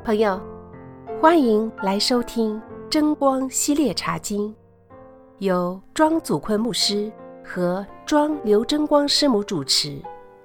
朋友，欢迎来收听真光系列茶经，由庄祖坤牧师和庄刘真光师母主持。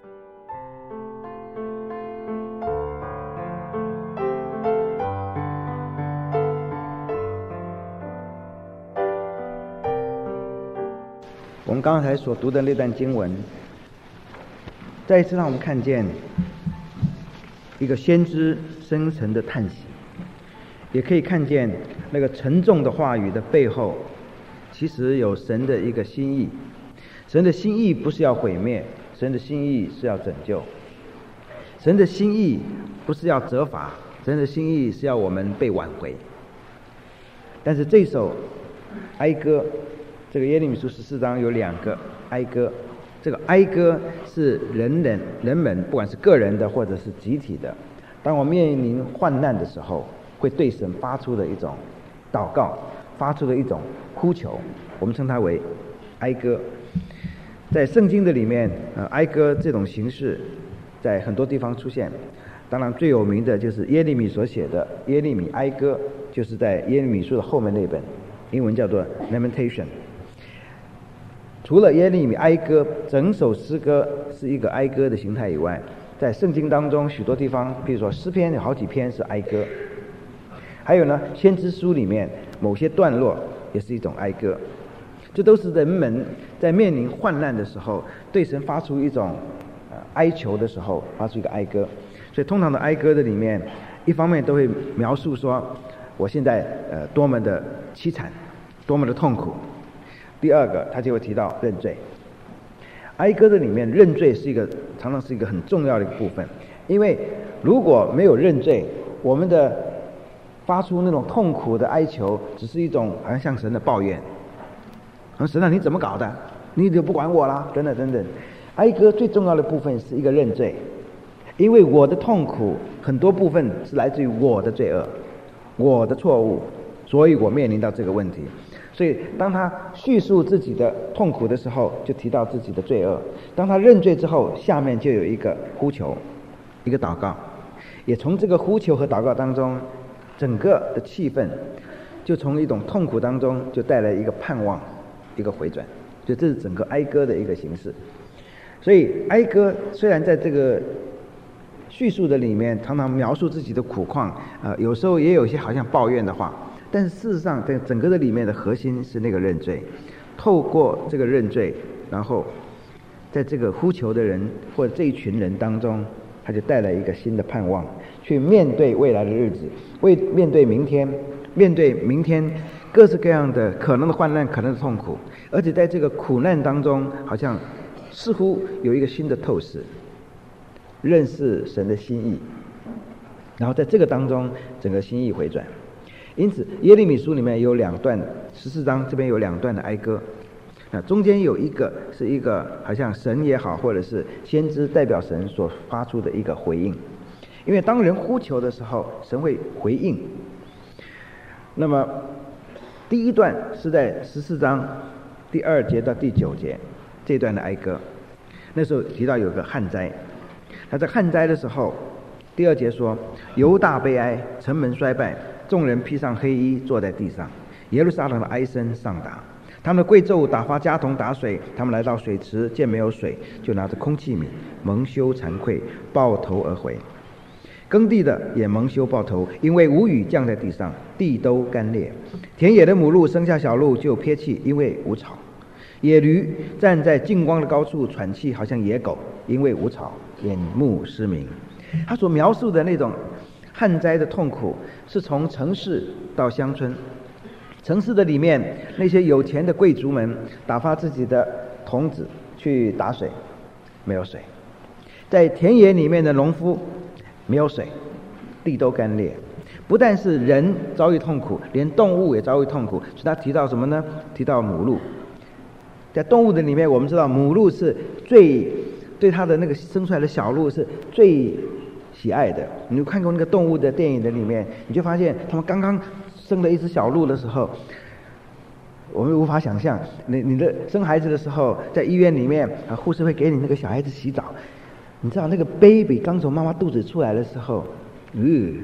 我们刚才所读的那段经文，再一次让我们看见一个先知深沉的叹息，也可以看见那个沉重的话语的背后，其实有神的一个心意。神的心意不是要毁灭，神的心意是要拯救。神的心意不是要责罚，神的心意是要我们被挽回。但是这首哀歌，这个耶利米书14章有2个哀歌，这个哀歌是人们不管是个人的或者是集体的，当我面临患难的时候，会对神发出的一种祷告，发出的一种呼求，我们称它为哀歌。在圣经的里面，哀歌这种形式在很多地方出现，当然最有名的就是耶利米所写的耶利米哀歌，就是在耶利米书的后面那本，英文叫做 Lamentation。除了耶利米哀歌整首诗歌是一个哀歌的形态以外，在圣经当中许多地方，比如说诗篇有好几篇是哀歌，还有呢先知书里面某些段落也是一种哀歌。这都是人们在面临患难的时候对神发出一种哀求的时候发出一个哀歌。所以通常的哀歌的里面，一方面都会描述说我现在多么的凄惨，多么的痛苦。第二个，他就会提到认罪。哀歌的里面，认罪常常是一个很重要的一个部分，因为如果没有认罪，我们的发出那种痛苦的哀求，只是一种好像向神的抱怨。神啊，你怎么搞的？你就不管我啦，等等等等。哀歌最重要的部分是一个认罪，因为我的痛苦很多部分是来自于我的罪恶，我的错误，所以我面临到这个问题。所以当他叙述自己的痛苦的时候，就提到自己的罪恶。当他认罪之后，下面就有一个呼求，一个祷告。也从这个呼求和祷告当中，整个的气氛就从一种痛苦当中就带来一个盼望，一个回转。所以这是整个哀歌的一个形式。所以哀歌虽然在这个叙述的里面常常描述自己的苦况，有时候也有一些好像抱怨的话，但是事实上在整个的里面的核心是那个认罪。透过这个认罪，然后在这个呼求的人或者这一群人当中，他就带来一个新的盼望，去面对未来的日子，面对明天各式各样的可能的患难，可能的痛苦，而且在这个苦难当中，好像似乎有一个新的透视，认识神的心意，然后在这个当中整个心意回转。因此耶利米书里面有2段，14章这边有2段的哀歌，中间有一个是一个好像神也好，或者是先知代表神所发出的一个回应。因为当人呼求的时候，神会回应。那么第一段是在14章第2节到第9节这段的哀歌，那时候提到有个旱灾。他在旱灾的时候，第2节说：犹大悲哀，城门衰败，众人披上黑衣坐在地上，耶路撒冷的哀声上达。他们的贵胄打发家童打水，他们来到水池，见没有水，就拿着空器皿，蒙羞惭愧，抱头而回。耕地的也蒙羞抱头，因为无雨降在地上，地都干裂。田野的母鹿生下小鹿就撇弃，因为无草。野驴站在近光的高处喘气，好像野狗，因为无草，眼目失明。他所描述的那种旱灾的痛苦，是从城市到乡村。城市的里面，那些有钱的贵族们打发自己的童子去打水，没有水。在田野里面的农夫没有水，地都干裂。不但是人遭遇痛苦，连动物也遭遇痛苦。所以他提到什么呢？提到母鹿。在动物的里面，我们知道母鹿是对它的那个生出来的小鹿是最喜爱的。你就看过那个动物的电影的里面，你就发现他们刚刚生了一只小鹿的时候，我们无法想象，你的生孩子的时候，在医院里面护士会给你那个小孩子洗澡，你知道那个 baby 刚从妈妈肚子出来的时候，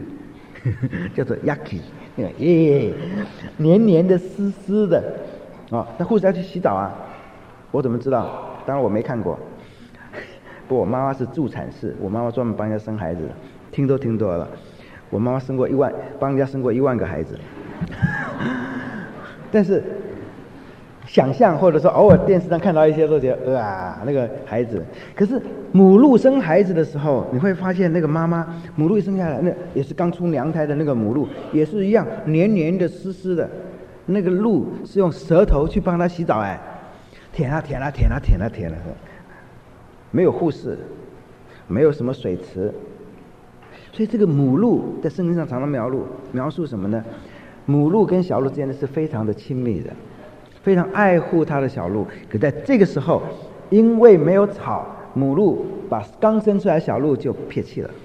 叫做 yaki， 那个黏黏的、湿湿的。那护士要去洗澡啊，我怎么知道？当然我没看过。不过我妈妈是助产士，我妈妈专门帮人家生孩子的，听都听多了。我妈妈帮人家生过1万个孩子。但是想象或者说偶尔电视上看到一些都觉得那个孩子，可是母鹿生孩子的时候，你会发现那个妈妈母鹿一生下来，那也是刚出娘胎的那个母鹿，也是一样黏黏的、湿湿的。那个鹿是用舌头去帮它洗澡，舔啊舔啊舔啊舔啊舔啊，没有护士，没有什么水池，所以这个母鹿在圣经上常常描述什么呢？母鹿跟小鹿之间的是非常的亲密的，非常爱护它的小鹿。可在这个时候，因为没有草，母鹿把刚生出来的小鹿就撇弃了，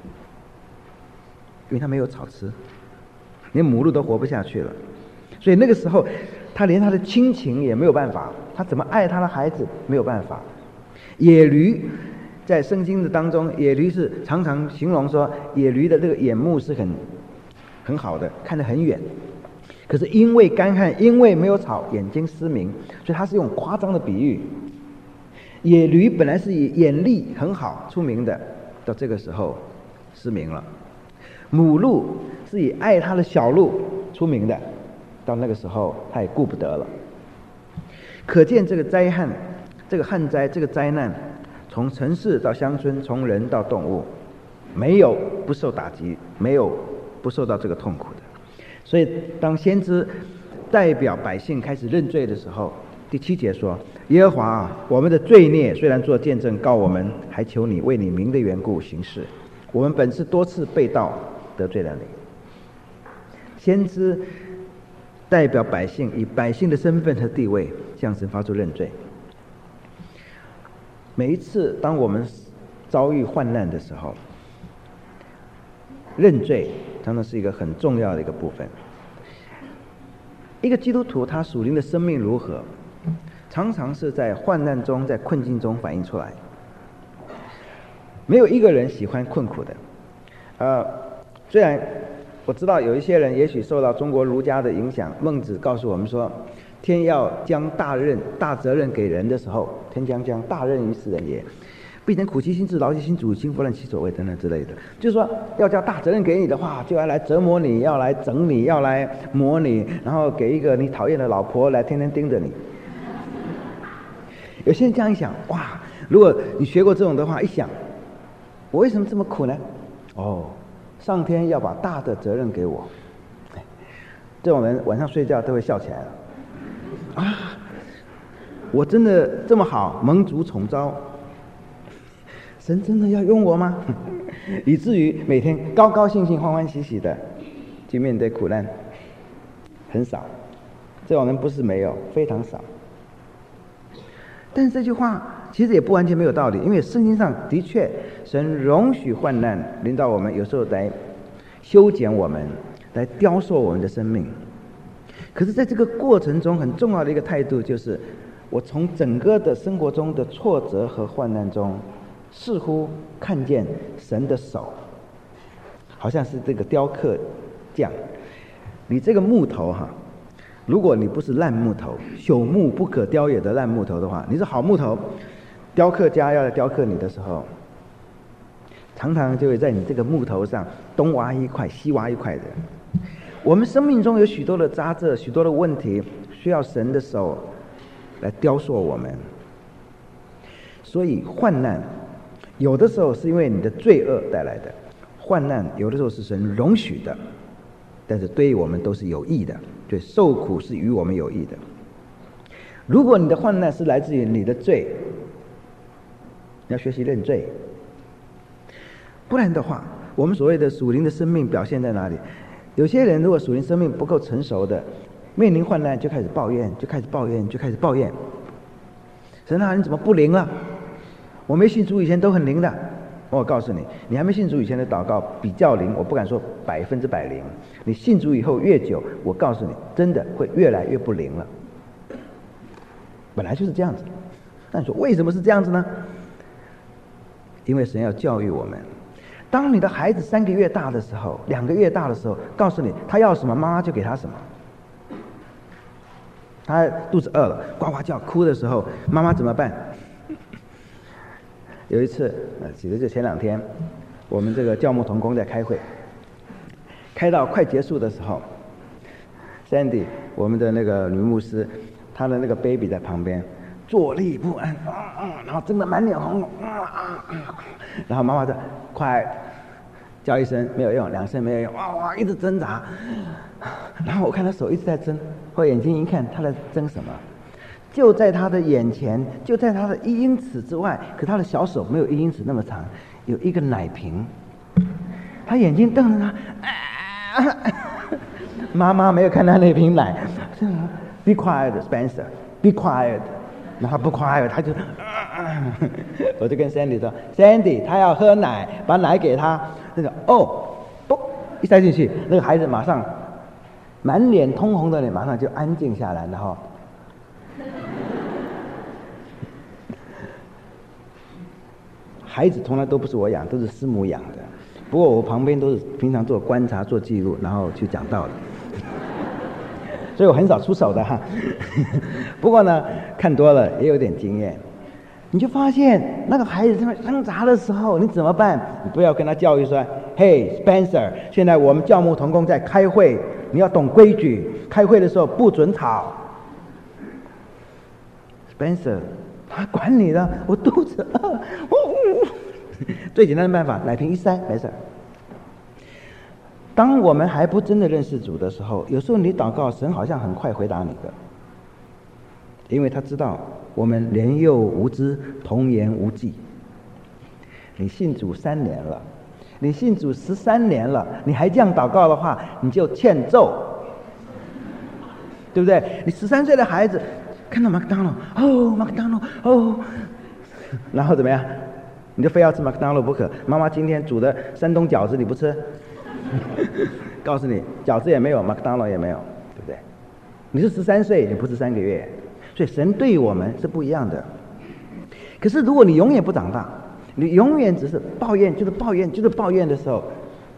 因为它没有草吃，连母鹿都活不下去了。所以那个时候，他连他的亲情也没有办法，他怎么爱他的孩子没有办法。野驴在圣经的当中，野驴是常常形容说，野驴的这个眼目是很好的，看得很远。可是因为干旱，因为没有草，眼睛失明，所以他是用夸张的比喻。野驴本来是以眼力很好出名的，到这个时候失明了。母鹿是以爱他的小鹿出名的，到那个时候他也顾不得了。可见这个灾害，这个旱灾，这个灾难，从城市到乡村，从人到动物，没有不受打击，没有不受到这个痛苦的。所以当先知代表百姓开始认罪的时候，第7节说，耶和华啊，我们的罪孽虽然做见证告我们，还求你为你名的缘故行事。我们本是多次背道得罪了你。先知代表百姓，以百姓的身份和地位向神发出认罪。每一次当我们遭遇患难的时候，认罪常常是一个很重要的一个部分。一个基督徒他属灵的生命如何，常常是在患难中，在困境中反映出来。没有一个人喜欢困苦的。虽然我知道有一些人也许受到中国儒家的影响，孟子告诉我们说，天要将大责任给人的时候，天将大任于斯人也，必能苦其心志，劳其心主，心不乱其所为等等之类的。就是说，要叫大责任给你的话，就要来折磨你，要来整你，要来磨你，然后给一个你讨厌的老婆来天天盯着你。有些人这样一想，哇，如果你学过这种的话，一想，我为什么这么苦呢？上天要把大的责任给我。这种人晚上睡觉都会笑起来了。我真的这么好，蒙主宠召，神真的要用我吗？以至于每天高高兴兴、欢欢喜喜的去面对苦难，很少。这种人不是没有，非常少。但是这句话其实也不完全没有道理，因为圣经上的确神容许患难临到我们，有时候来修剪我们，来雕塑我们的生命。可是在这个过程中很重要的一个态度，就是我从整个的生活中的挫折和患难中，似乎看见神的手，好像是这个雕刻匠。你这个木头如果你不是烂木头，朽木不可雕也的烂木头的话，你是好木头，雕刻家要来雕刻你的时候，常常就会在你这个木头上东挖一块西挖一块的。我们生命中有许多的渣滓，许多的问题，需要神的手来雕塑我们。所以患难有的时候是因为你的罪恶带来的，患难有的时候是神容许的，但是对于我们都是有益的，对，受苦是与我们有益的。如果你的患难是来自于你的罪，你要学习认罪。不然的话，我们所谓的属灵的生命表现在哪里？有些人如果属灵生命不够成熟的，面临患难就开始抱怨，就开始抱怨。神啊，你怎么不灵了？我没信主以前都很灵的。我告诉你，你还没信主以前的祷告比较灵，我不敢说100%灵。你信主以后越久，我告诉你，真的会越来越不灵了。本来就是这样子。那你说为什么是这样子呢？因为神要教育我们， 当你的孩子3个月大的时候，2个月大的时候，告诉你他要什么，妈妈就给他什么。他肚子饿了，呱呱叫，哭的时候，妈妈怎么办？有一次，其实就前2天，我们这个教牧同工在开会，开到快结束的时候 ，Sandy 我们的那个女牧师，她的那个 baby 在旁边坐立不安，然后真的满脸红，然后妈妈就快叫一声没有用，2声没有用，哇一直挣扎，然后我看她手一直在挣，我眼睛一看，她在挣什么？就在他的眼前，就在他的1英尺之外，可他的小手没有1英尺那么长，有一个奶瓶。他眼睛瞪着他，妈妈没有看到那瓶奶。Be quiet, Spencer. Be quiet. 然后不 quiet， 他就，我就跟 Sandy 说 ，Sandy 他要喝奶，把奶给他。那个嘣一塞进去，那个孩子马上满脸通红的脸，马上就安静下来，然后。孩子从来都不是我养，都是师母养的。不过我旁边都是平常做观察、做记录，然后去讲道理，所以我很少出手的哈。不过呢，看多了也有点经验。你就发现那个孩子在挣扎的时候，你怎么办？你不要跟他教育说：“嘿 ，Spencer， 现在我们教牧同工在开会，你要懂规矩，开会的时候不准吵。” Spencer。他管你的，我肚子饿。最简单的办法，奶瓶一塞，没事。当我们还不真的认识主的时候，有时候你祷告，神好像很快回答你的，因为他知道我们年幼无知，童言无忌。你信主3年了，你信主13年了，你还这样祷告的话，你就欠揍，对不对？你13岁的孩子。看到麦当劳，麦当劳，然后怎么样？你就非要吃麦当劳不可。妈妈今天煮的山东饺子你不吃，告诉你，饺子也没有，麦当劳也没有，对不对？你是13岁，你不是3个月，所以神对我们是不一样的。可是如果你永远不长大，你永远只是抱怨，就是抱怨，就是抱怨的时候，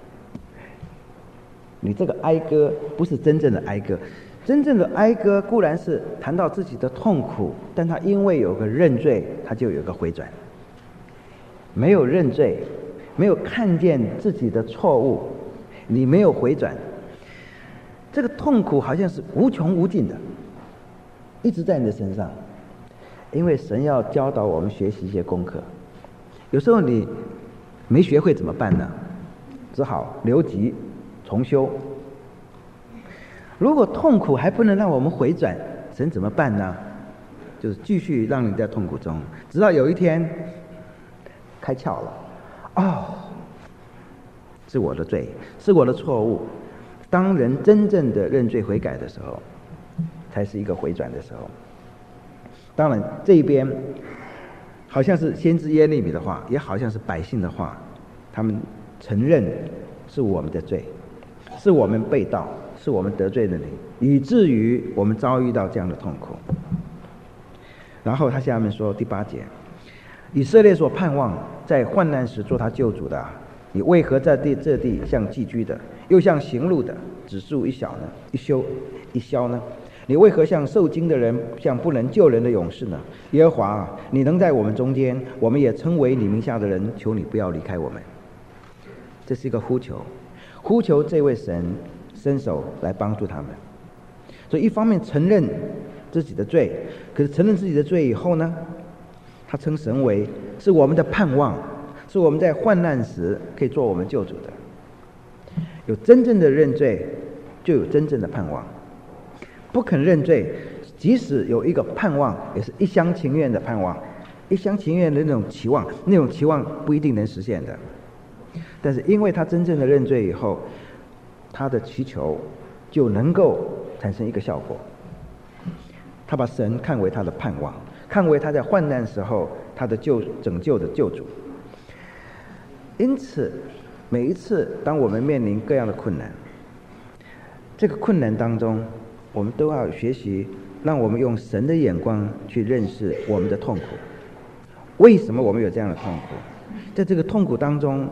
你这个哀歌不是真正的哀歌。真正的哀歌固然是谈到自己的痛苦，但他因为有个认罪，他就有个回转。没有认罪，没有看见自己的错误，你没有回转，这个痛苦好像是无穷无尽的，一直在你的身上。因为神要教导我们学习一些功课，有时候你没学会怎么办呢？只好留级重修。如果痛苦还不能让我们回转，神怎么办呢？就是继续让你在痛苦中，直到有一天开窍了。是我的罪，是我的错误。当人真正的认罪悔改的时候，才是一个回转的时候。当然，这一边好像是先知耶利米的话，也好像是百姓的话，他们承认是我们的罪，是我们背道，是我们得罪了你，以至于我们遭遇到这样的痛苦。然后他下面说第8节，以色列所盼望在患难时做他救主的，你为何在这地像寄居的，又像行路的，只住一宵呢？你为何像受惊的人，像不能救人的勇士呢？耶和华啊，你能在我们中间，我们也称为你名下的人，求你不要离开我们。这是一个呼求，呼求这位神伸手来帮助他们。所以一方面承认自己的罪，可是承认自己的罪以后呢，他称神为是我们的盼望，是我们在患难时可以做我们救主的。有真正的认罪，就有真正的盼望。不肯认罪，即使有一个盼望，也是一厢情愿的盼望，一厢情愿的那种期望，那种期望不一定能实现的。但是因为他真正的认罪以后，他的祈求就能够产生一个效果。他把神看为他的盼望，看为他在患难时候他的拯救的救主。因此每一次当我们面临各样的困难，这个困难当中，我们都要学习让我们用神的眼光去认识我们的痛苦。为什么我们有这样的痛苦？在这个痛苦当中，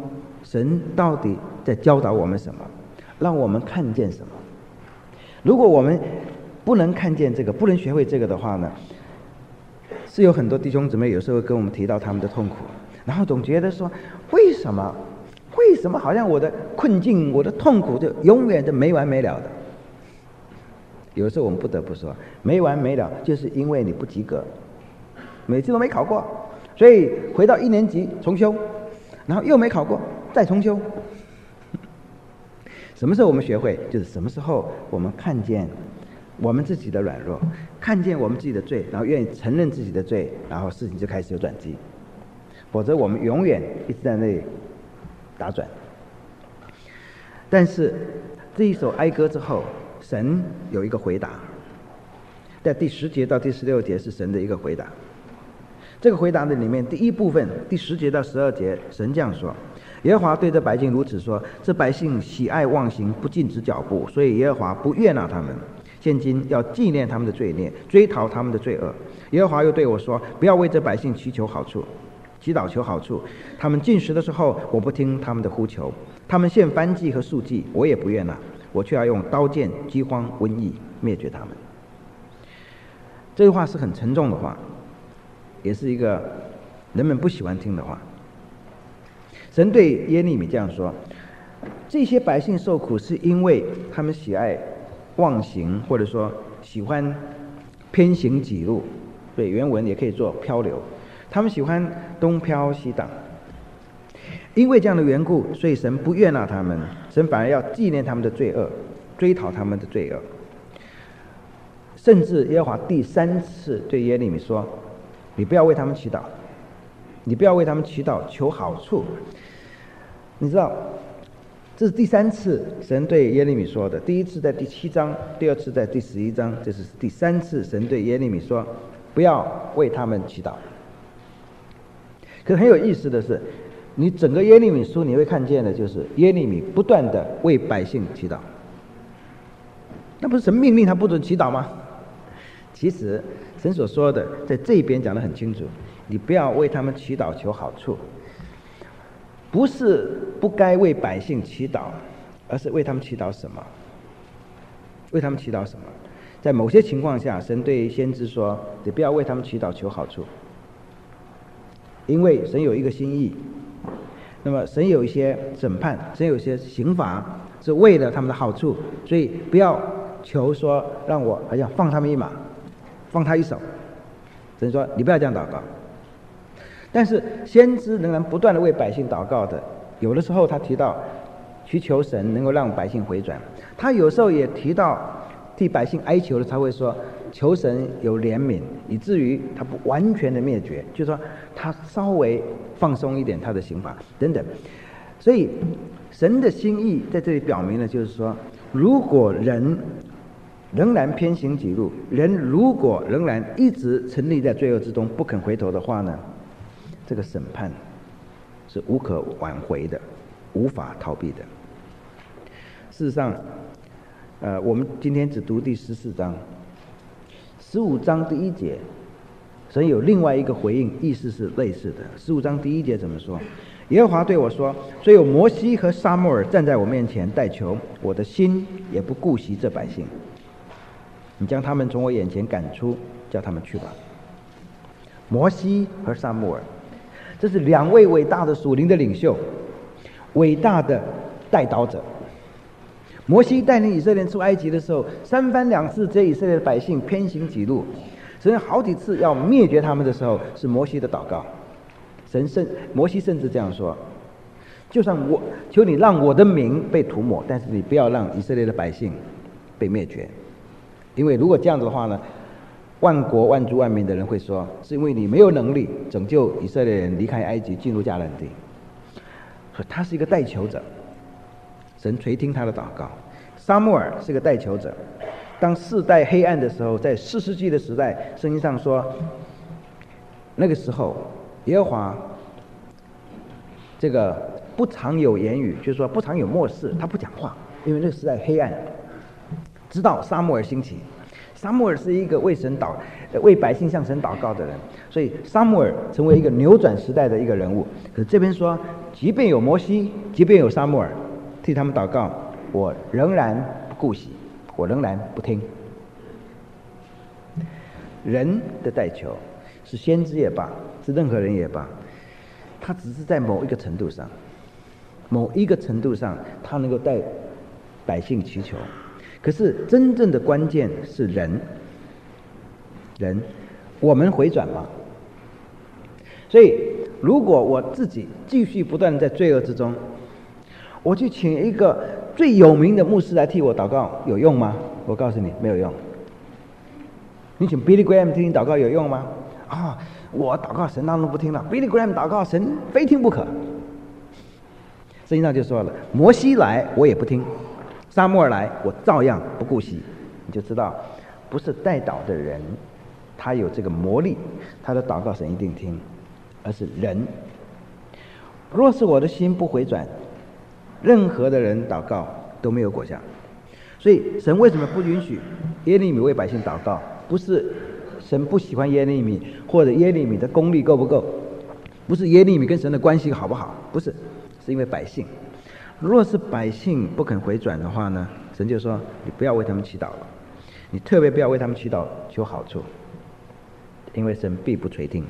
神到底在教导我们什么，让我们看见什么。如果我们不能看见这个，不能学会这个的话呢，是有很多弟兄姊妹有时候跟我们提到他们的痛苦，然后总觉得说，为什么好像我的困境，我的痛苦就永远的没完没了的。有时候我们不得不说，没完没了，就是因为你不及格，每次都没考过，所以回到1年级重修，然后又没考过，再重修。什么时候我们学会？就是什么时候我们看见我们自己的软弱，看见我们自己的罪，然后愿意承认自己的罪，然后事情就开始有转机。否则我们永远一直在那里打转。但是这一首哀歌之后，神有一个回答，在第10节到第16节是神的一个回答。这个回答的里面，第一部分第10节到12节，神这样说：耶和华对这百姓如此说，这百姓喜爱妄行，不禁止脚步，所以耶和华不悦纳他们。现今要纪念他们的罪孽，追讨他们的罪恶。耶和华又对我说，不要为这百姓祈祷求好处。他们进食的时候，我不听他们的呼求；他们献燔祭和素祭，我也不悦纳。我却要用刀剑、饥荒、瘟疫灭绝他们。这句话是很沉重的话，也是一个人们不喜欢听的话。神对耶利米这样说：这些百姓受苦是因为他们喜爱妄行，或者说喜欢偏行己路，对，原文也可以做漂流，他们喜欢东飘西荡。因为这样的缘故，所以神不悦纳他们，神反而要纪念他们的罪恶，追讨他们的罪恶。甚至耶和华第3次对耶利米说：你不要为他们祈祷，你不要为他们祈祷求好处。你知道，这是第3次神对耶利米说的，第一次在第7章，第二次在第11章，这是第3次神对耶利米说不要为他们祈祷。可是很有意思的是，你整个耶利米书你会看见的就是耶利米不断的为百姓祈祷。那不是神命令他不准祈祷吗？其实神所说的在这边讲得很清楚，你不要为他们祈祷求好处，不是不该为百姓祈祷，而是为他们祈祷什么？为他们祈祷什么？在某些情况下，神对先知说，你不要为他们祈祷求好处，因为神有一个心意。那么神有一些审判，神有一些刑罚，是为了他们的好处，所以不要求说让我好像放他们一马，放他一手。神说你不要这样祷告。但是先知仍然不断的为百姓祷告的，有的时候他提到去求神能够让百姓回转，他有时候也提到替百姓哀求的，他会说求神有怜悯，以至于他不完全的灭绝，就是说他稍微放松一点他的刑罚等等。所以神的心意在这里表明了，就是说如果人仍然偏行己路，人如果仍然一直沉溺在罪恶之中不肯回头的话呢，这个审判是无可挽回的，无法逃避的。事实上我们今天只读第14章，15章第1节神有另外一个回应，意思是类似的。15章第1节怎么说？耶和华对我说，所以有摩西和撒母耳站在我面前代求，我的心也不顾惜这百姓，你将他们从我眼前赶出，叫他们去吧。摩西和撒母耳，这是2位伟大的属灵的领袖，伟大的代祷者。摩西带领以色列人出埃及的时候，3番2次这以色列的百姓偏行己路，神好几次要灭绝他们的时候，是摩西的祷告。摩西甚至这样说，就算我求你让我的名被涂抹，但是你不要让以色列的百姓被灭绝，因为如果这样子的话呢，万国万族万民的人会说，是因为你没有能力拯救以色列人离开埃及进入迦南地。所以他是一个代求者，神垂听他的祷告。撒母耳是个代求者，当世代黑暗的时候，在4世纪的时代，圣经上说那个时候耶和华这个不常有言语，就是说不常有默示，他不讲话，因为那个时代黑暗。直到撒母耳兴起， 撒母耳是一个为百姓向神祷告的人，所以撒母耳成为一个扭转时代的一个人物。可是这边说，即便有摩西，即便有撒母耳替他们祷告，我仍然不顾惜，我仍然不听。人的代求，是先知也罢，是任何人也罢，他只是在某一个程度上，他能够带百姓祈求。可是真正的关键是人，我们回转吗？所以如果我自己继续不断在罪恶之中，我去请一个最有名的牧师来替我祷告，有用吗？我告诉你，没有用。你请 Billy Graham 替你祷告有用吗？我祷告神当中不听了， Billy Graham 祷告神非听不可。圣经上就说了，摩西来我也不听，撒母耳来我照样不顾惜。你就知道，不是代祷的人他有这个魔力，他的祷告神一定听，而是人。若是我的心不回转，任何的人祷告都没有果效。所以神为什么不允许耶利米为百姓祷告？不是神不喜欢耶利米，或者耶利米的功力够不够，不是耶利米跟神的关系好不好，不是，是因为百姓。若是百姓不肯回转的话呢，神就说你不要为他们祈祷了，你特别不要为他们祈祷求好处，因为神必不垂听。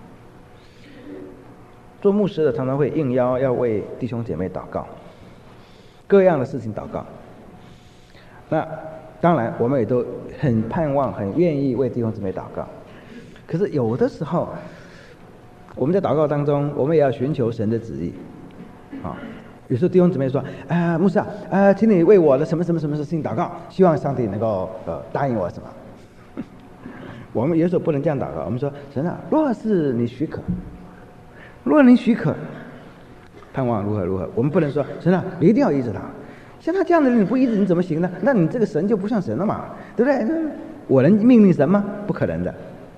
做牧师的常常会应邀要为弟兄姐妹祷告，各样的事情祷告。那当然我们也都很盼望很愿意为弟兄姊妹祷告，可是有的时候我们在祷告当中，我们也要寻求神的旨意有时候弟兄姊妹说牧师请你为我的什么什么什么事情祷告，希望上帝能够答应我什么。我们有时候不能这样祷告，我们说神啊，若是你许可，若你许可，盼望如何如何。我们不能说神啊，你一定要医治他，像他这样的人你不医治你怎么行呢？那你这个神就不像神了嘛，对不对？我能命令神吗？不可能的。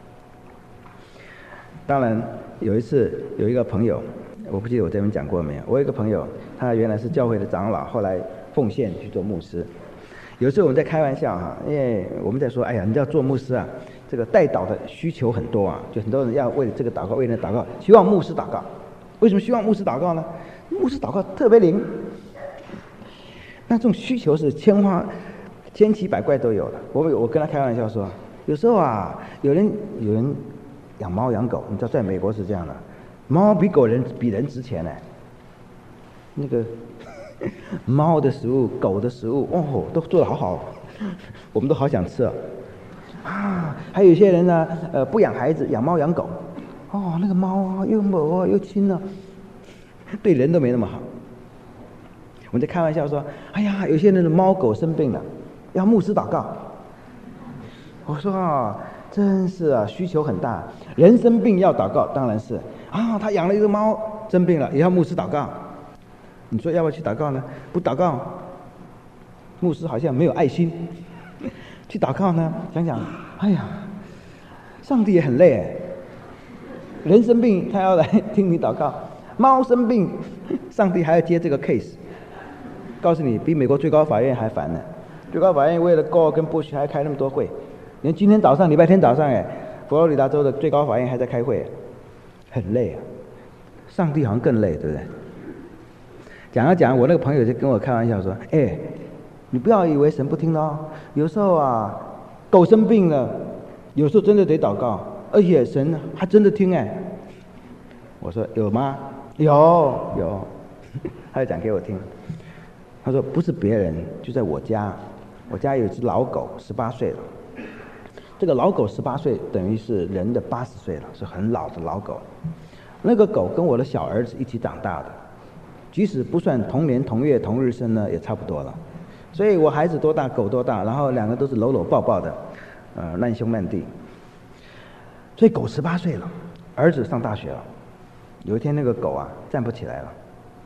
当然有一次有一个朋友，我不记得我这边讲过没有，我有一个朋友，他原来是教会的长老，后来奉献去做牧师。有时候我们在开玩笑因为我们在说你知道做牧师这个代祷的需求很多就很多人要为了这个祷告，为了祷告，希望牧师祷告。为什么希望牧师祷告呢？牧师祷告特别灵。那这种需求是千奇百怪都有的。我跟他开玩笑说，有时候有人养猫养狗，你知道在美国是这样的，猫比人值钱呢。那个猫的食物、狗的食物都做得好好，我们都好想吃还有一些人呢不养孩子，养猫养狗，那个猫又猛又轻对人都没那么好。我们在开玩笑说，有些人的猫狗生病了，要牧师祷告。我说真是需求很大。人生病要祷告，当然是他养了一个猫生病了，也要牧师祷告。你说要不要去祷告呢？不祷告，牧师好像没有爱心。去祷告呢，想想，上帝也很累人生病他要来听你祷告，猫生病，上帝还要接这个 case。告诉你，比美国最高法院还烦呢。最高法院为了 Gore 跟 Bush 还开那么多会，连今天早上礼拜天早上佛罗里达州的最高法院还在开会，很累上帝好像更累，对不对？讲，我那个朋友就跟我开玩笑说，你不要以为神不听有时候狗生病了，有时候真的得祷告，而且神还真的听我说有吗？有他就讲给我听。他说不是别人，就在我家有一只老狗18岁了，这个老狗18岁等于是人的80岁了，是很老的老狗。那个狗跟我的小儿子一起长大的，即使不算同年同月同日生呢，也差不多了。所以我孩子多大狗多大，然后两个都是搂搂抱抱的难兄难弟。所以狗18岁了，儿子上大学了。有一天那个狗站不起来了，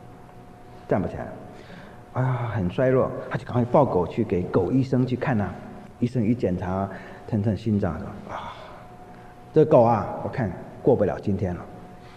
很衰弱，他就赶快抱狗去给狗医生去看医生一检查，称心脏这狗我看过不了今天了。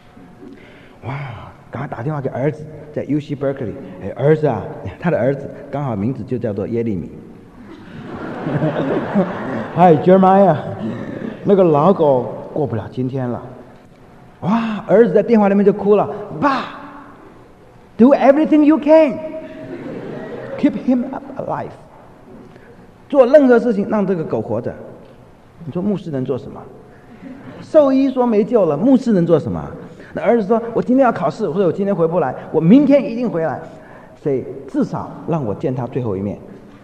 赶快打电话给儿子，在 UC Berkeley， 儿子他的儿子刚好名字就叫做耶利米。 嗨 Jeremiah， 那个老狗过不了今天了。哇，儿子在电话那边就哭了，爸 ，Do everything you can, keep him alive。做任何事情让这个狗活着。你说牧师能做什么？兽医说没救了，牧师能做什么？那儿子说：“我今天要考试，或者我今天回不来，我明天一定回来，所以至少让我见他最后一面。”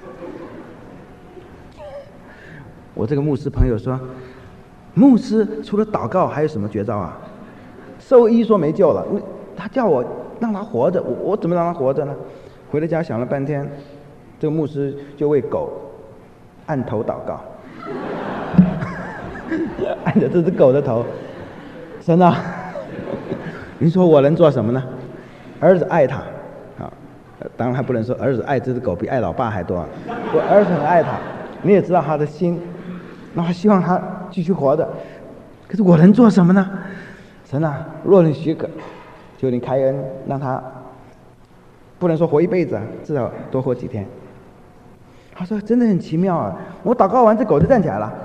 我这个牧师朋友说：“牧师除了祷告还有什么绝招啊？”兽医说没救了，他叫我让他活着，我怎么让他活着呢？回了家想了半天，这个牧师就为狗按头祷告。按着这只狗的头，神啊，你说我能做什么呢？儿子爱他，啊，当然还不能说儿子爱这只狗比爱老爸还多。我儿子很爱他，你也知道他的心，那他希望他继续活着。可是我能做什么呢？神啊，若你许可，求你开恩，让他不能说活一辈子啊，至少多活几天。他说真的很奇妙啊，我祷告完这狗就站起来了。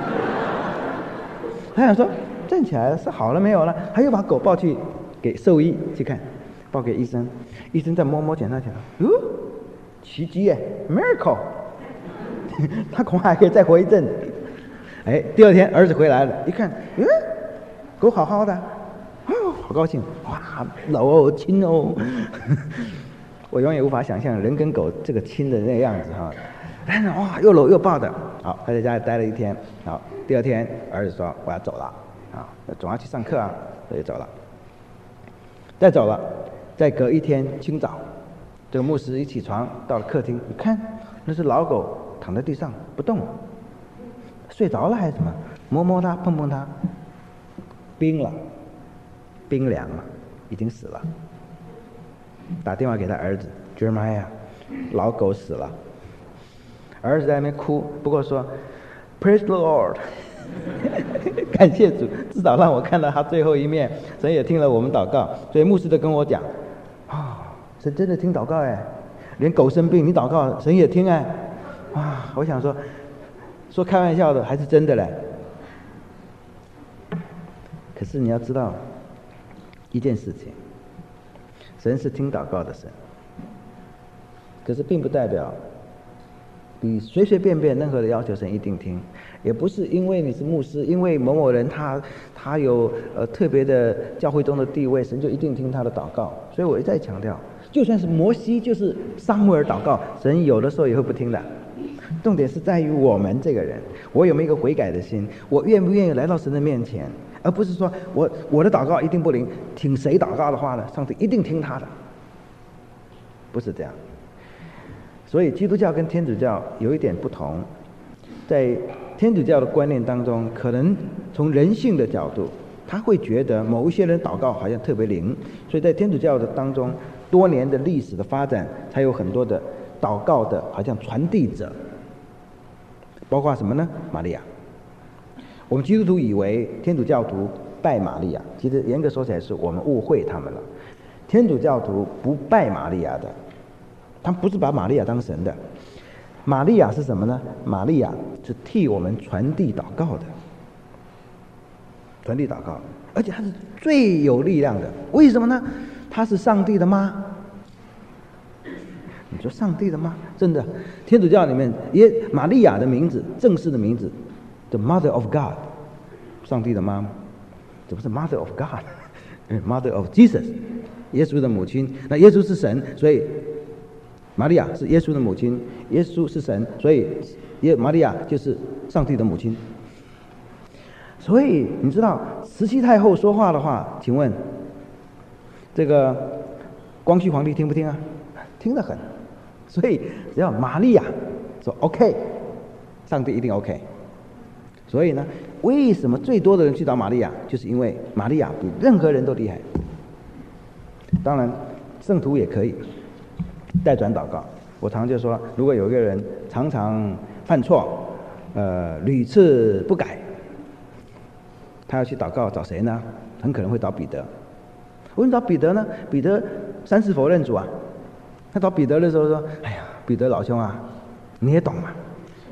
他想说站起来了是好了没有了，他又把狗抱去给兽医去看，报给医生，医生再摸摸检查起来，奇迹耶 ，miracle， 他恐怕还可以再活一阵。哎，第二天儿子回来了，一看，狗好好的，好高兴，哇，搂哦亲哦，我永远无法想象人跟狗这个亲的那个样子哈。但是哇，又搂又抱的，好，他在家里待了一天，好，第二天儿子说我要走了，啊，总要去上课啊，所以走了。再走了，再隔一天清早，这个牧师一起床到了客厅，你看那是老狗躺在地上不动，睡着了还是什么？摸摸它，碰碰它，冰了，冰凉了，已经死了。打电话给他儿子 Jeremiah， 老狗死了。儿子在那边哭，不过说 Praise the Lord， 感谢主，至少让我看到他最后一面。神也听了我们祷告，所以牧师都跟我讲，神真的听祷告哎，连狗生病你祷告，神也听哎，哇！我想说开玩笑的还是真的嘞。可是你要知道一件事情，神是听祷告的神，可是并不代表你随随便便任何的要求神一定听，也不是因为你是牧师，因为某某人他有特别的教会中的地位，神就一定听他的祷告。所以我一再强调，就算是摩西就是撒母耳祷告，神有的时候也会不听的。重点是在于我们这个人，我有没有一个悔改的心，我愿不愿意来到神的面前，而不是说我的祷告一定不灵，听谁祷告的话呢，上帝一定听他的，不是这样。所以基督教跟天主教有一点不同，在天主教的观念当中，可能从人性的角度，他会觉得某一些人祷告好像特别灵，所以在天主教的当中，多年的历史的发展，才有很多的祷告的好像传递者，包括什么呢？玛利亚。我们基督徒以为天主教徒拜玛利亚，其实严格说起来是我们误会他们了。天主教徒不拜玛利亚的，他不是把玛利亚当神的。玛利亚是什么呢？玛利亚是替我们传递祷告的，传递祷告，而且她是最有力量的。为什么呢？她是上帝的妈。你说上帝的妈，真的，天主教里面玛利亚的名字，正式的名字 ，the Mother of God， 上帝的妈妈，怎么是 Mother of God？Mother of Jesus， 耶稣的母亲。那耶稣是神，所以玛利亚是耶稣的母亲，耶稣是神，所以玛利亚就是上帝的母亲。所以你知道慈禧太后说话的话，请问这个光绪皇帝听不听啊？听得很。所以只要玛利亚说 OK， 上帝一定 OK。所以呢，为什么最多的人去找玛利亚，就是因为玛利亚比任何人都厉害。当然圣徒也可以代转祷告。我常就说，如果有一个人常常犯错，屡次不改，他要去祷告找谁呢？很可能会找彼得。为什么找彼得呢？彼得3次否认主啊。他找彼得的时候说：“哎呀，彼得老兄啊，你也懂嘛，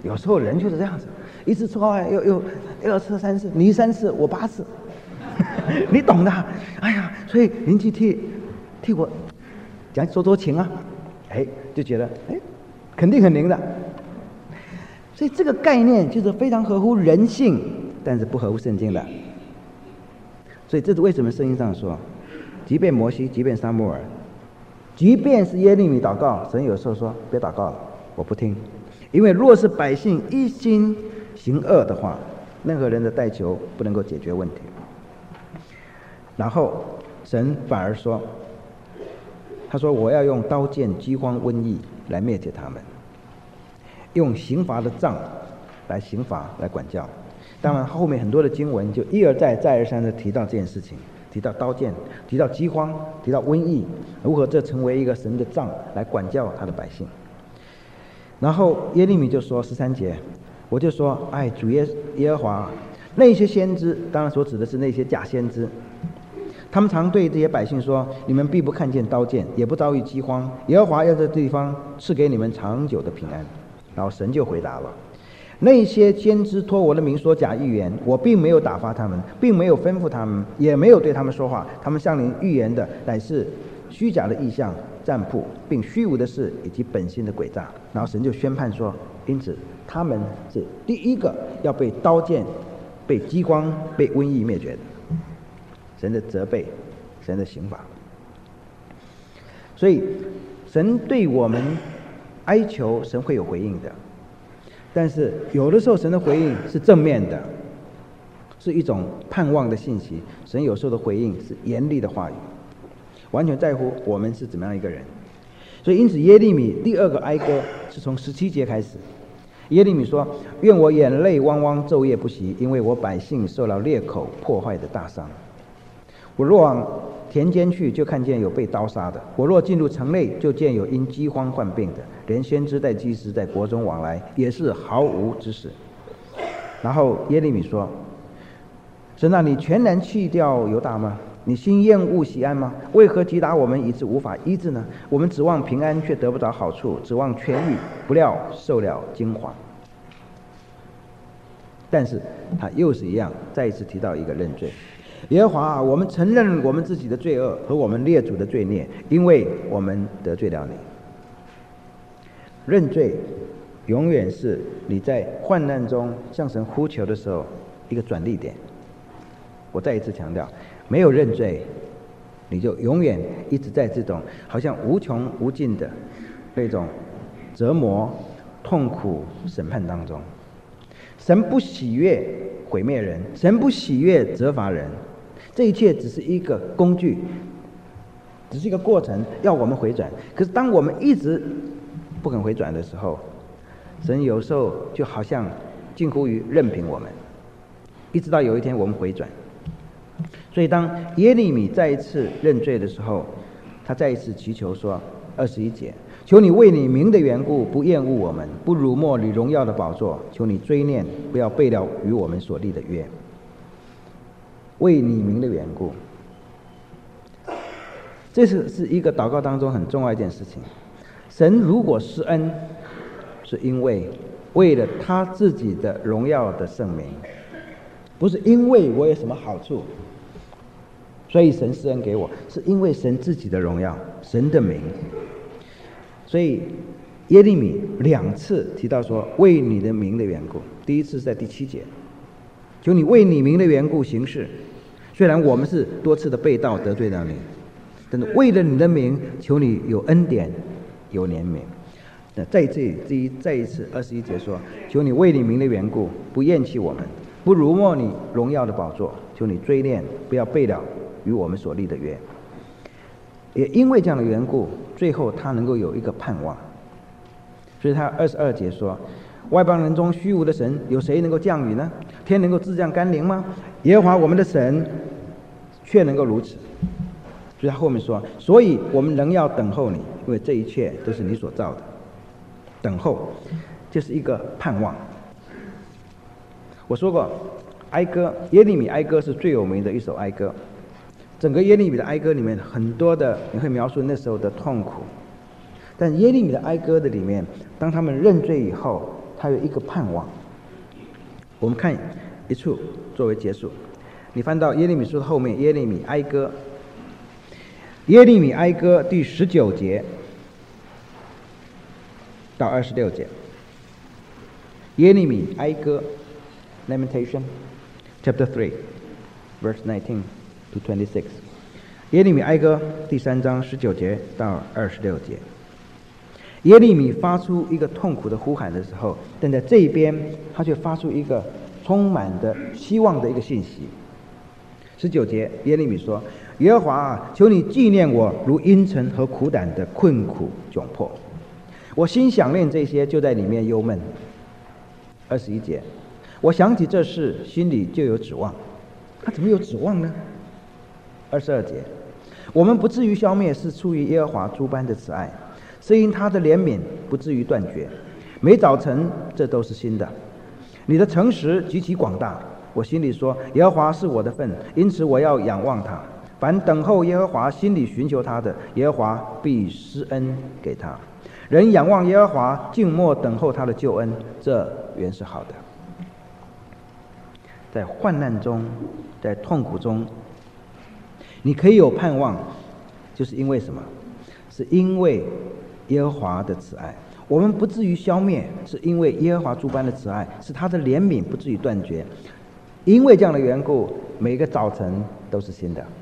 有时候人就是这样子，一次错又2次3次，你3次我8次，你懂的。哎呀，所以邻居替我说情啊，就觉得肯定很灵的。所以这个概念就是非常合乎人性，但是不合乎圣经的。所以这是为什么圣经上说，即便摩西，即便撒母耳，即便是耶利米祷告，神有时候说别祷告了，我不听。因为若是百姓一心行恶的话，任何人的代求不能够解决问题。然后神反而说，他说我要用刀剑、饥荒、瘟疫来灭绝他们，用刑罚的杖来刑罚来管教。当然后面很多的经文就一而再再而三的提到这件事情，提到刀剑，提到饥荒，提到瘟疫，如何这成为一个神的杖来管教他的百姓。然后耶利米就说13节，我就说主耶和华，那些先知，当然所指的是那些假先知，他们常对这些百姓说，你们必不看见刀剑，也不遭遇饥荒，耶和华要在地方赐给你们长久的平安。然后神就回答了，那些先知托我的名说假预言，我并没有打发他们，并没有吩咐他们，也没有对他们说话，他们向你预言的乃是虚假的意象、占卜，并虚无的事以及本性的诡诈。然后神就宣判说，因此他们是第一个要被刀剑、被饥荒、被瘟疫灭绝的。神的责备，神的刑罚。所以神对我们哀求，神会有回应的。但是有的时候神的回应是正面的，是一种盼望的信息。神有时候的回应是严厉的话语，完全在乎我们是怎么样一个人。所以因此耶利米第2个哀歌是从17节开始。耶利米说，愿我眼泪汪汪，昼夜不息，因为我百姓受了裂口破坏的大伤。我若往田间去，就看见有被刀杀的；我若进入城内，就见有因饥荒患病的。连先知带祭司在国中往来，也是毫无知识。然后耶利米说，神啊，你全然弃掉犹大吗？你心厌恶锡安吗？为何击打我们以致无法医治呢？我们指望平安，却得不着好处；指望痊愈，不料受了惊惶。但是他又是一样，再一次提到一个认罪。耶和华啊，我们承认我们自己的罪恶和我们列祖的罪孽，因为我们得罪了你。认罪永远是你在患难中向神呼求的时候一个转捩点。我再一次强调，没有认罪，你就永远一直在这种好像无穷无尽的那种折磨、痛苦、审判当中。神不喜悦毁灭人，神不喜悦责罚人，这一切只是一个工具，只是一个过程，要我们回转。可是当我们一直不肯回转的时候，神有时候就好像近乎于任凭我们，一直到有一天我们回转。所以当耶利米再一次认罪的时候，他再一次祈求说21节，求你为你名的缘故不厌恶我们，不辱没你荣耀的宝座，求你追念，不要背了与我们所立的约。为你名的缘故，这是一个祷告当中很重要一件事情。神如果施恩，是因为为了他自己的荣耀的圣名，不是因为我有什么好处所以神施恩给我，是因为神自己的荣耀，神的名。所以耶利米2次提到说为你的名的缘故，第一次是在第7节，求你为你名的缘故行事。虽然我们是多次的背道得罪了你，但是为了你的名，求你有恩典有怜悯。那再一次21节说，求你为你名的缘故不厌弃我们，不辱没你荣耀的宝座，求你追念，不要背了与我们所立的约。也因为这样的缘故，最后他能够有一个盼望。所以他22节说，外邦人中虚无的神，有谁能够降雨呢？天能够自降甘霖吗？耶和华我们的神却能够如此。所以他后面说，所以我们仍要等候你，因为这一切都是你所造的。等候就是一个盼望。我说过，哀歌，耶利米哀歌是最有名的一首哀歌。整个耶利米的哀歌里面，很多的你会描述那时候的痛苦，但耶利米的哀歌的里面，当他们认罪以后， 它有一个盼望。我们看一处作为结束，你翻到耶利米书的后面，耶利米哀歌，耶利米哀歌第19节到26节。耶利米哀歌 Lamentation Chapter 3 Verse 19 to 26。 耶利米哀歌第3章19节到26节。耶利米发出一个痛苦的呼喊的时候，但在这一边他却发出一个充满的希望的一个信息。19节耶利米说，耶和华啊，求你纪念我如阴沉和苦胆的困苦窘迫，我心想念这些，就在里面忧闷。21节，我想起这事，心里就有指望。他怎么有指望呢？22节，我们不至于消灭，是出于耶和华诸般的慈爱，是因他的怜悯不至于断绝，每早晨这都是新的。你的诚实极其广大，我心里说，耶和华是我的份，因此我要仰望他。凡等候耶和华，心里寻求他的，耶和华必施恩给他。人仰望耶和华，静默等候他的救恩，这原是好的。在患难中，在痛苦中，你可以有盼望，就是因为什么？是因为耶和华的慈爱。我们不至于消灭，是因为耶和华诸般的慈爱，是他的怜悯不至于断绝。因为这样的缘故，每个早晨都是新的。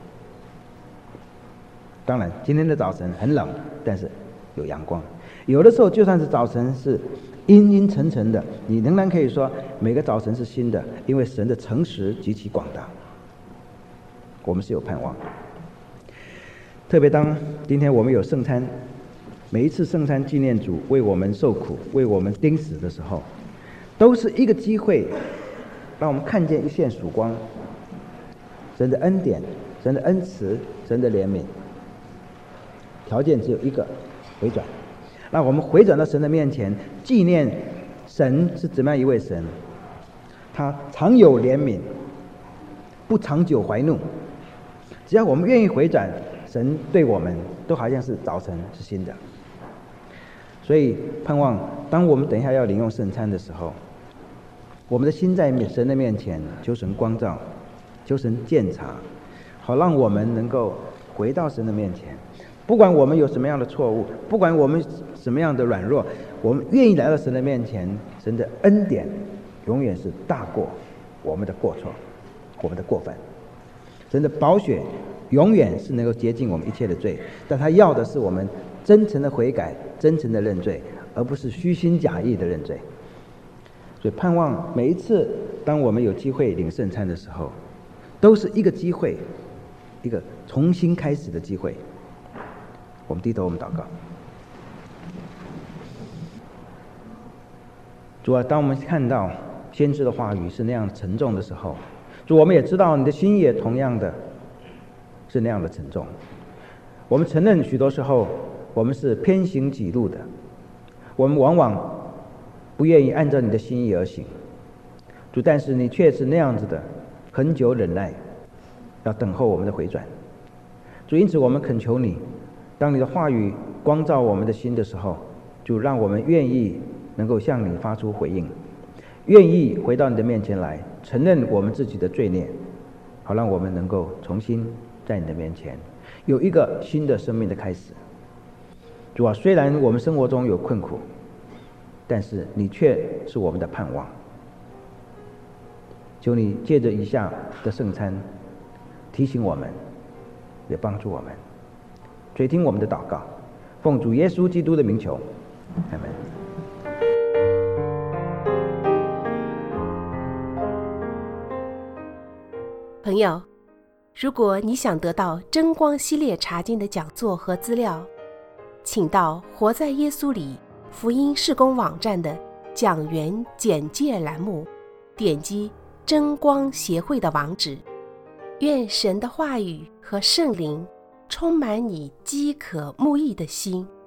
当然今天的早晨很冷，但是有阳光。有的时候就算是早晨是阴阴沉沉的，你仍然可以说每个早晨是新的，因为神的诚实极其广大。我们是有盼望。特别当今天我们有圣餐，每一次圣餐纪念主为我们受苦，为我们钉死的时候，都是一个机会让我们看见一线曙光，神的恩典，神的恩慈，神的怜悯。条件只有一个，回转。让我们回转到神的面前，纪念神是怎么样一位神。他常有怜悯，不长久怀怒。只要我们愿意回转，神对我们都好像是早晨是新的。所以盼望当我们等一下要领用圣餐的时候，我们的心在神的面前，求神光照，求神鉴察，好让我们能够回到神的面前。不管我们有什么样的错误，不管我们什么样的软弱，我们愿意来到神的面前，神的恩典永远是大过我们的过错，我们的过犯。神的宝血永远是能够洁净我们一切的罪，但他要的是我们真诚的悔改，真诚的认罪，而不是虚心假意的认罪。所以盼望每一次当我们有机会领圣餐的时候，都是一个机会，一个重新开始的机会。我们低头，我们祷告。主啊，当我们看到先知的话语是那样沉重的时候，主，我们也知道你的心也同样的是那样的沉重。我们承认许多时候我们是偏行己路的，我们往往不愿意按照你的心意而行。主，但是你却是那样子的恒久忍耐，要等候我们的回转。主，因此我们恳求你，当你的话语光照我们的心的时候，主，让我们愿意能够向你发出回应，愿意回到你的面前来，承认我们自己的罪孽，好让我们能够重新在你的面前有一个新的生命的开始。主啊，虽然我们生活中有困苦，但是你却是我们的盼望。求你借着以下的圣餐提醒我们，也帮助我们，垂听我们的祷告，奉主耶稣基督的名求，阿们。 朋友，如果你想得到真光系列查经的讲座和资料，请到活在耶稣里福音事工网站的讲员简介栏目，点击真光协会的网址。愿神的话语和圣灵充满你饥渴慕义的心。